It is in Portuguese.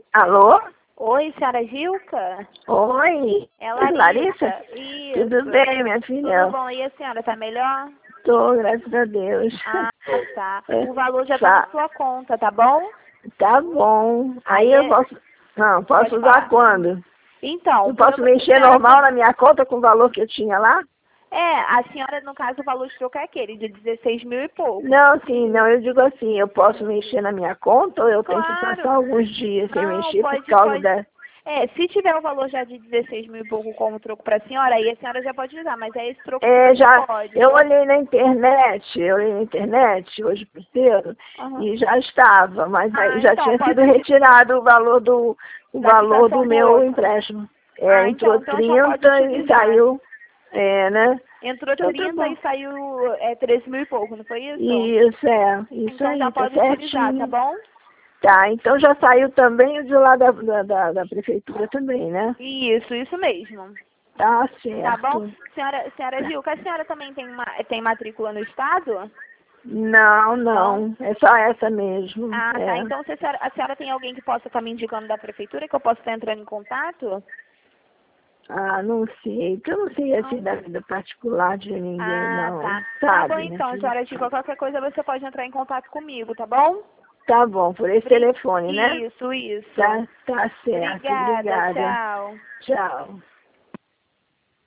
Alô? Oi, senhora Gilca? Oi. É Larissa? Larissa? Isso. Tudo bem, minha filha? Tudo bom. E a senhora, tá melhor? Tô, graças a Deus. Ah, tá. É, O valor já tá na sua conta, tá bom? Tá bom. Aí Aí eu é- posso... Não, posso Pode usar falar. quando? Então, Eu posso mexer senhora, normal na minha conta com o valor que eu tinha lá? a senhora, no caso, o valor de troco é aquele, de 16 mil e pouco. Não, sim, não. Eu digo assim, eu posso mexer na minha conta ou eu tenho que Claro. passar alguns dias sem Não, mexer por pode. causa da... Se tiver o valor já de 16 mil e pouco como troco pra senhora, aí a senhora já pode usar, mas é esse troco que você Já, pode. eu olhei na internet hoje cedo Aham. e já estava, mas aí já Então, tinha sido pode retirado o da valor do quitação do meu outro. empréstimo. Entrou Então já pode 30 e utilizar. saiu, né? Entrou Então tá 30 bom. e saiu 13 mil e pouco, não foi isso? Isso Então já aí, tá pode utilizar, tá certinho. bom? Tá, então já saiu também o de lá da prefeitura também, né? Isso mesmo. Tá Tá bom? certo. Senhora Gilca, a senhora também tem matrícula no estado? Não, Não? não, é só essa mesmo. Ah, tá. Então se a senhora tem alguém que possa estar me indicando da prefeitura, que eu possa estar entrando em contato? Ah, não sei, porque eu não sei assim Não. da vida particular de ninguém, Ah, não, tá. Tá bom sabe, minha então, filha? senhora Gilca, qualquer coisa você pode entrar em contato comigo, tá bom? Tá bom, por esse telefone, né? Isso. Tá certo, Obrigada, obrigada. tchau. Tchau.